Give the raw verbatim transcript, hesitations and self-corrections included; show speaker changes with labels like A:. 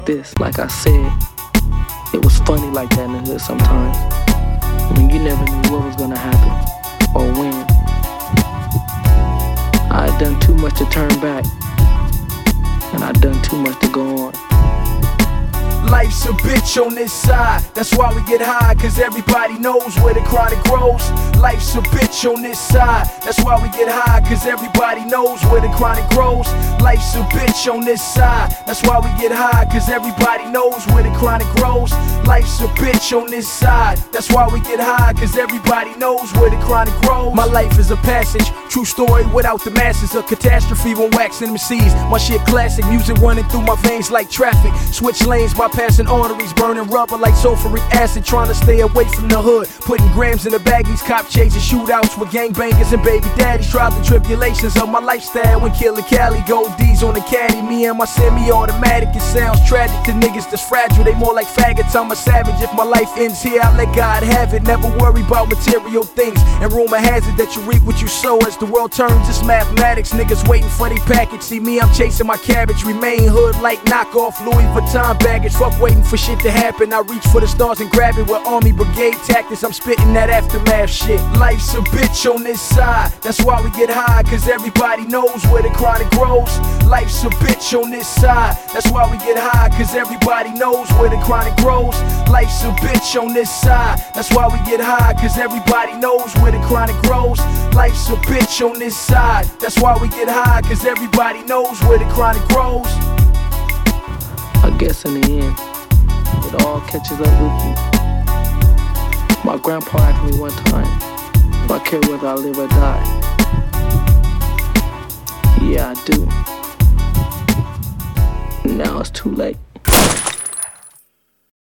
A: this. Like I said, it was funny like that in the hood sometimes. I mean, you never knew what was gonna happen or when. I had done too much to turn back, and I'd done too much to go on.
B: Life's a bitch on this side, that's why we get high, cause everybody knows where the chronic grows. Life's a bitch on this side, that's why we get high, cause everybody knows where the chronic grows. Life's a bitch on this side, that's why we get high, cause everybody knows where the chronic grows. Life's a bitch on this side, that's why we get high, cause everybody knows where the chronic grows. My life is a passage, true story without the masses, a catastrophe when waxing M Cs. My shit classic, music running through my veins like traffic. Switch lanes by passing arteries, burning rubber like sulfuric acid, trying to stay away from the hood, putting grams in the baggies, cop chasing shootouts with gangbangers and baby daddies. Trials and tribulations of my lifestyle when killing Cali, gold D's on the caddy, me and my semi-automatic. It sounds tragic to niggas that's fragile, they more like faggots. I'm a savage, if my life ends here, I let God have it. Never worry about material things, and rumor has it that you reap what you sow. As the world turns, it's mathematics, niggas waiting for their package. See me, I'm chasing my cabbage, remain hood like knockoff Louis Vuitton baggage. Fuck waiting for shit to happen, I reach for the stars and grab it. With army brigade tactics, I'm spitting that aftermath shit. Life's a bitch on this side, that's why we get high, cause everybody knows where the chronic grows. Life's a bitch on this side, that's why we get high, cause everybody knows where the chronic grows. Life's a bitch on this side, that's why we get high, cause everybody knows where the chronic grows. Life's a bitch on this side, that's why we get high, cause everybody knows where the chronic grows.
A: I guess in the end, it all catches up with you. My grandpa asked me one time if I care whether I live or die. Yeah, I do. Now it's too late.